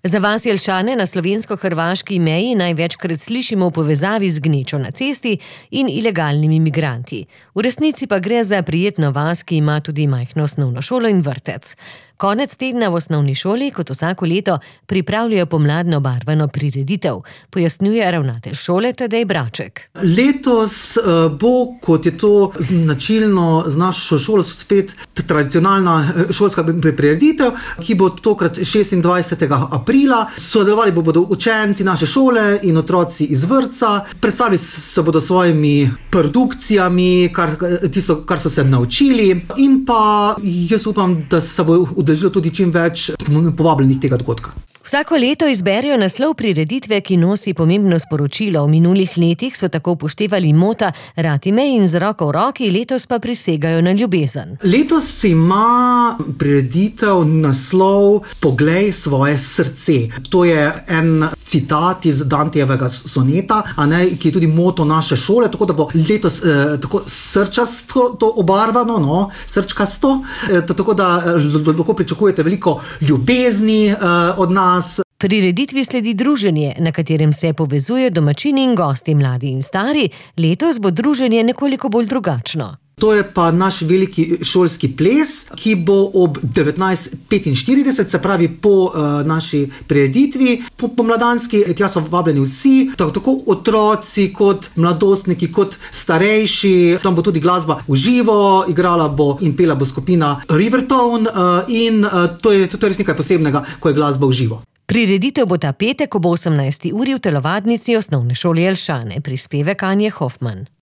Za vas Jelšane na slovensko-hrvaški meji največkrat slišimo v povezavi z gnečo na cesti in ilegalnimi migranti. V resnici pa gre za prijetno vas, ki ima tudi majhno osnovno šolo in vrtec. Konec tedna v osnovni šoli, kot vsako leto, pripravljajo pomladno barveno prireditev, pojasnjuje ravnatelj šole Tadej Braček. Letos bo, kot je to značilno z našo šolo, spet tradicionalna šolska prireditev, ki bo tokrat 26. aprila. Sodelovali bodo učenci naše šole in otroci iz vrtca. Predstavili se bodo svojimi produkcijami, tisto, kar so se naučili, in pa jaz upam, da se bo udeležilo tudi čim več povabljenih tega dogodka. Vsako leto izberejo naslov prireditve, ki nosi pomembno sporočilo. V minulih letih so tako upoštevali mota Rad imej in z roko v roki, letos pa prisegajo na ljubezen. Letos ima prireditev naslov Poglej svoje srce. To je en citat iz Dantejevega soneta, ki je tudi moto naše šole, tako da bo letos tako srčasto to obarvano, srčkasto, tako da lahko pričakujete veliko ljubezni od nas. Prireditvi sledi druženje, na katerem se povezujejo domačini in gosti, mladi in stari. Letos bo druženje nekoliko bolj drugačno. To je pa naš veliki šolski ples, ki bo ob 19:45, se pravi po naši prireditvi, pomladanski. Tja so vabljeni vsi, tako otroci kot mladostniki kot starejši. Tam bo tudi glasba v živo, igrala bo in pela bo skupina Rivertone in to je res nekaj posebnega, ko je glasba v živo. Prireditev bo ta petek ob 18. uri v telovadnici osnovne šole Jelšane. Prispevek Anje Hofman.